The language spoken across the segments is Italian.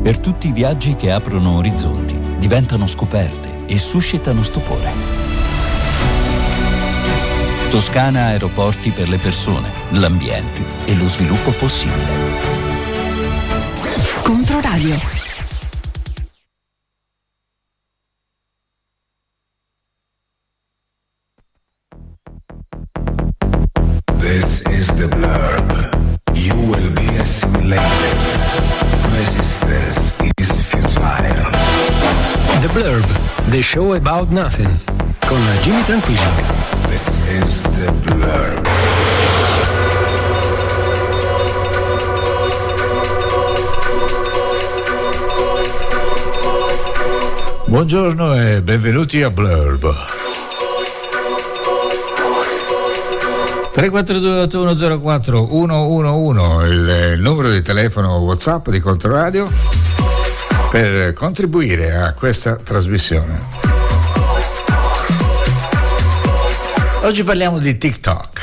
per tutti i viaggi che aprono orizzonti, diventano scoperte e suscitano stupore. Toscana Aeroporti per le persone, l'ambiente e lo sviluppo possibile. Controradio. This is the blurb. You will be assimilated. Resistance is futile. The Blurb, the show about nothing, con Jimmy Tranquillo. This is the blurb. Buongiorno e benvenuti a Blurb. 342-8104-111 il numero di telefono WhatsApp di Controradio per contribuire a questa trasmissione. Oggi parliamo di TikTok.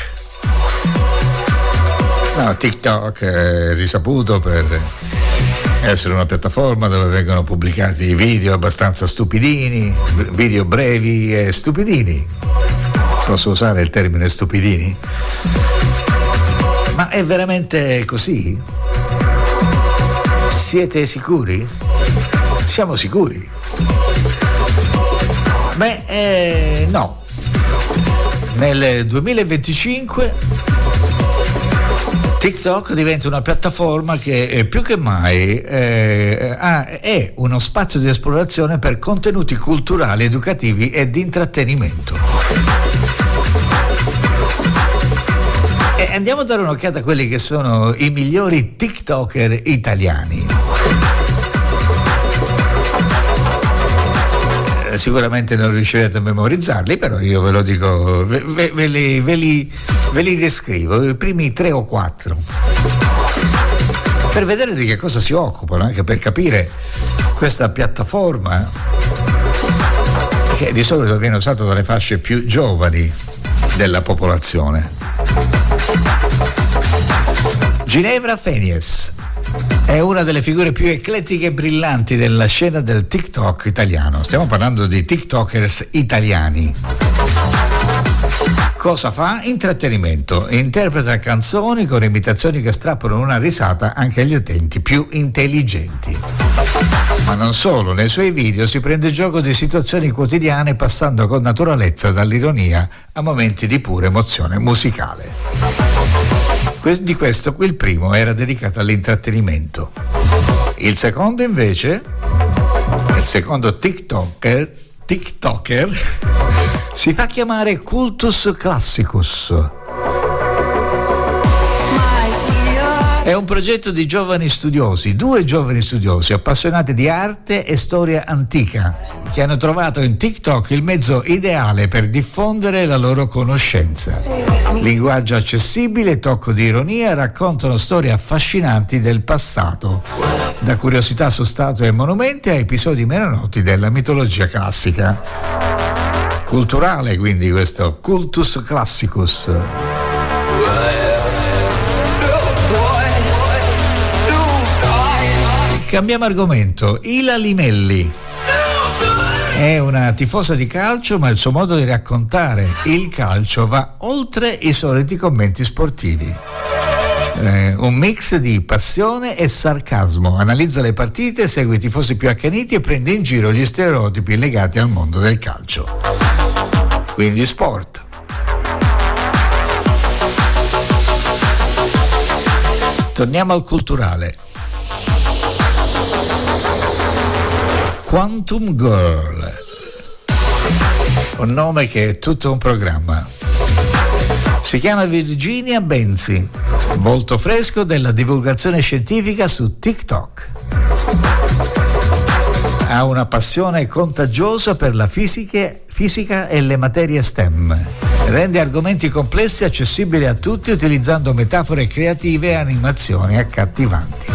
TikTok è risaputo per essere una piattaforma dove vengono pubblicati video abbastanza stupidini, video brevi e stupidini. Posso usare il termine stupidini? Ma è veramente così? Siete sicuri? Siamo sicuri? No. Nel 2025 TikTok diventa una piattaforma che più che mai è uno spazio di esplorazione per contenuti culturali, educativi e di intrattenimento. E andiamo a dare un'occhiata a quelli che sono i migliori TikToker italiani. Sicuramente non riuscirete a memorizzarli, però io ve lo dico, ve li descrivo, i primi 3 o 4, per vedere di che cosa si occupano, anche per capire questa piattaforma che di solito viene usata dalle fasce più giovani della popolazione. Ginevra Fenies è una delle figure più eclettiche e brillanti della scena del TikTok italiano. Stiamo parlando di TikTokers italiani. Cosa fa? Intrattenimento. Interpreta canzoni con imitazioni che strappano una risata anche agli utenti più intelligenti. Ma non solo, nei suoi video si prende gioco di situazioni quotidiane passando con naturalezza dall'ironia a momenti di pura emozione musicale. Di questo il primo era dedicato all'intrattenimento. Il secondo invece, il secondo TikToker si fa chiamare Cultus Classicus. È un progetto di giovani studiosi, 2 giovani studiosi appassionati di arte e storia antica, che hanno trovato in TikTok il mezzo ideale per diffondere la loro conoscenza. Linguaggio accessibile e tocco di ironia raccontano storie affascinanti del passato, da curiosità su statue e monumenti a episodi meno noti della mitologia classica. Culturale quindi questo Cultus Classicus. Cambiamo argomento. Ila Limelli è una tifosa di calcio, ma il suo modo di raccontare il calcio va oltre i soliti commenti sportivi. Un mix di passione e sarcasmo. Analizza le partite, segue i tifosi più accaniti e prende in giro gli stereotipi legati al mondo del calcio. Quindi sport. Torniamo al culturale. Quantum Girl, un nome che è tutto un programma. Si chiama Virginia Benzi, volto fresco della divulgazione scientifica su TikTok. Ha una passione contagiosa per la fisica e le materie STEM. Rende argomenti complessi accessibili a tutti utilizzando metafore creative e animazioni accattivanti.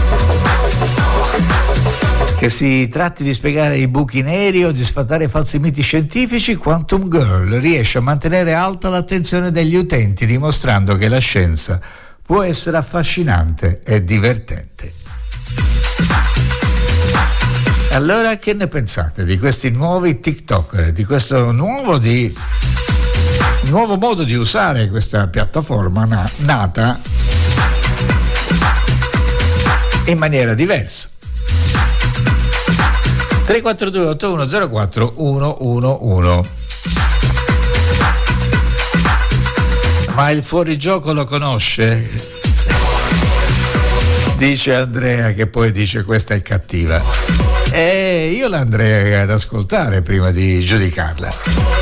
Che si tratti di spiegare i buchi neri o di sfatare falsi miti scientifici, Quantum Girl riesce a mantenere alta l'attenzione degli utenti, dimostrando che la scienza può essere affascinante e divertente. Allora, che ne pensate di questi nuovi TikToker, di questo nuovo modo di usare questa piattaforma nata in maniera diversa? 342 8104 111. Ma il fuorigioco lo conosce? Dice Andrea, che poi dice questa è cattiva. E io l'andrei ad ascoltare prima di giudicarla.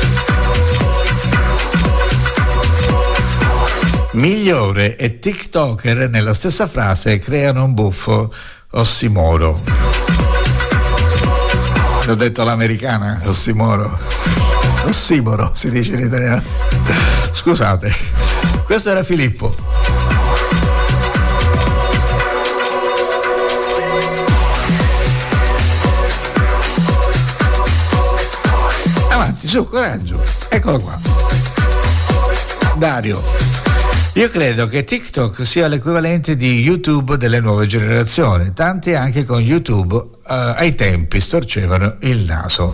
Migliore e TikToker nella stessa frase creano un buffo ossimoro. L'ho detto all'americana, ossimoro si dice in italiano. Scusate, questo era Filippo. Avanti, su, coraggio, eccolo qua. Dario: io credo che TikTok sia l'equivalente di YouTube delle nuove generazioni. Tanti anche con YouTube ai tempi storcevano il naso.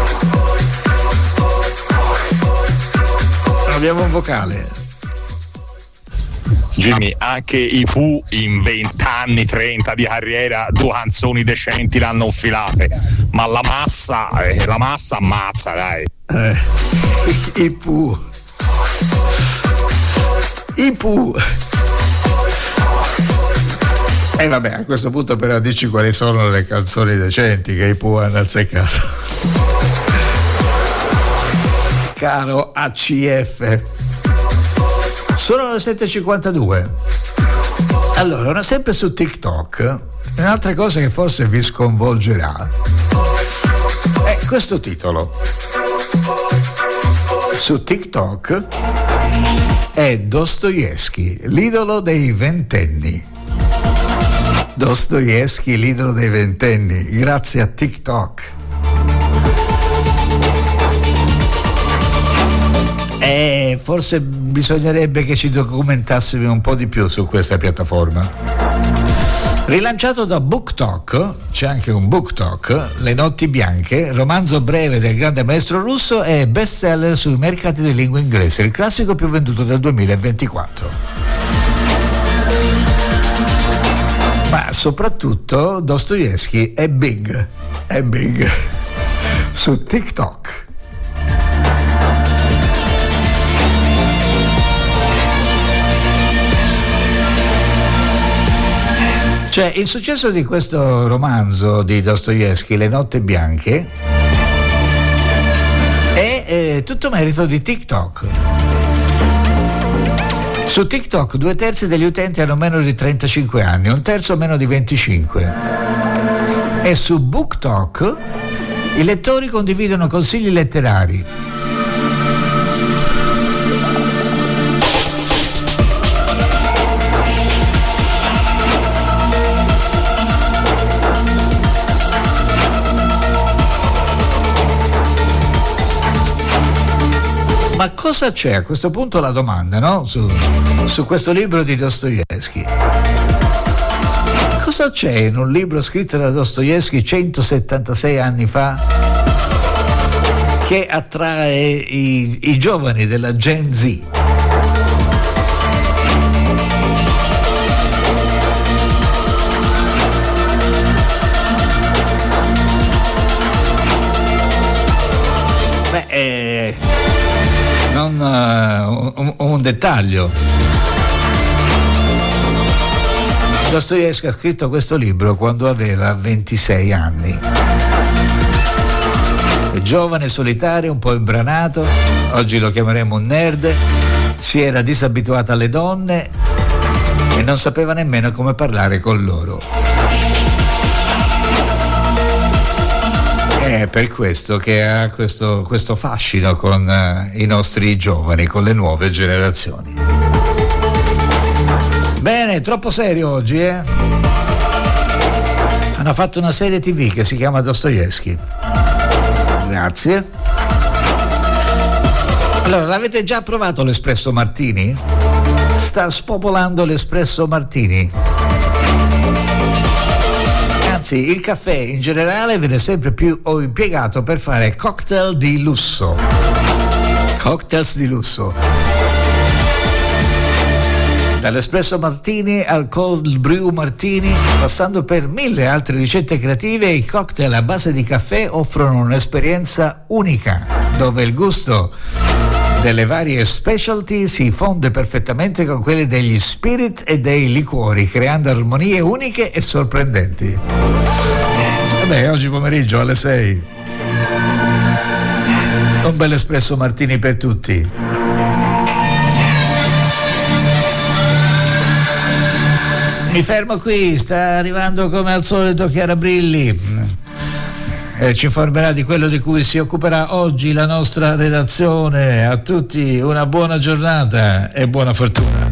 Abbiamo un vocale. Jimmy, anche i Pooh in 20 anni, 30 di carriera, 2 canzoni decenti l'hanno infilate, ma la massa ammazza, dai. I Pooh. E vabbè, a questo punto però dici quali sono le canzoni decenti che i Pooh hanno azzeccato. Caro ACF. Sono le 7:52. Allora, sempre su TikTok, un'altra cosa che forse vi sconvolgerà è questo titolo. Su TikTok è Dostoevskij, l'idolo dei ventenni. Dostoevskij, l'idolo dei ventenni, grazie a TikTok. Forse bisognerebbe che ci documentassimo un po' di più su questa piattaforma. Rilanciato da BookTok, c'è anche un BookTok, Le notti bianche, romanzo breve del grande maestro russo e bestseller sui mercati di lingua inglese, il classico più venduto del 2024. Ma soprattutto Dostoevskij è big su TikTok. Cioè, il successo di questo romanzo di Dostoevskij, Le notti bianche, è tutto merito di TikTok. Su TikTok 2/3 degli utenti hanno meno di 35 anni, 1/3 meno di 25. E su BookTok i lettori condividono consigli letterari. Ma cosa c'è? A questo punto la domanda, no? Su questo libro di Dostoevskij. Cosa c'è in un libro scritto da Dostoevskij 176 anni fa che attrae i giovani della Gen Z? Un dettaglio. Dostoevskij ha scritto questo libro quando aveva 26 anni. È giovane, solitario, un po' imbranato, oggi lo chiameremo un nerd, si era disabituato alle donne e non sapeva nemmeno come parlare con loro. È per questo che ha questo fascino con i nostri giovani, con le nuove generazioni. Bene, troppo serio oggi, eh? Hanno fatto una serie TV che si chiama Dostoevskij. Grazie. Allora, l'avete già provato l'espresso martini? Sta spopolando l'espresso martini. Anzi, il caffè in generale viene sempre più impiegato per fare cocktail di lusso. Cocktails di lusso. Dall'espresso martini al cold brew martini, passando per 1000 altre ricette creative, i cocktail a base di caffè offrono un'esperienza unica, dove il gusto delle varie specialty si fonde perfettamente con quelli degli spirit e dei liquori, creando armonie uniche e sorprendenti. Vabbè, oggi pomeriggio alle 6 un bel espresso martini per tutti. Mi fermo qui, sta arrivando come al solito Chiara Brilli. Ci informerà di quello di cui si occuperà oggi la nostra redazione. A tutti una buona giornata e buona fortuna.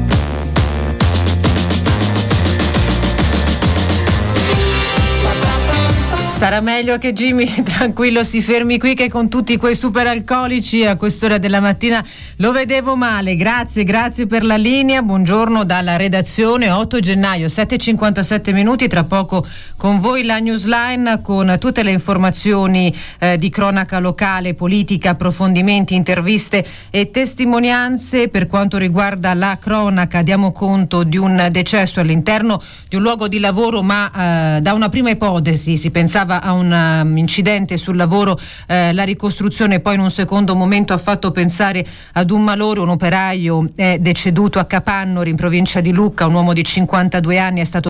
Sarà meglio che Jimmy tranquillo si fermi qui, che con tutti quei super alcolici a quest'ora della mattina lo vedevo male. Grazie per la linea, buongiorno dalla redazione. 8 gennaio 7:57 minuti, tra poco con voi la Newsline con tutte le informazioni di cronaca locale, politica, approfondimenti, interviste e testimonianze. Per quanto riguarda la cronaca diamo conto di un decesso all'interno di un luogo di lavoro, ma da una prima ipotesi si pensava a un incidente sul lavoro, la ricostruzione poi in un secondo momento ha fatto pensare ad un malore. Un operaio è deceduto a Capannori in provincia di Lucca, un uomo di 52 anni è stato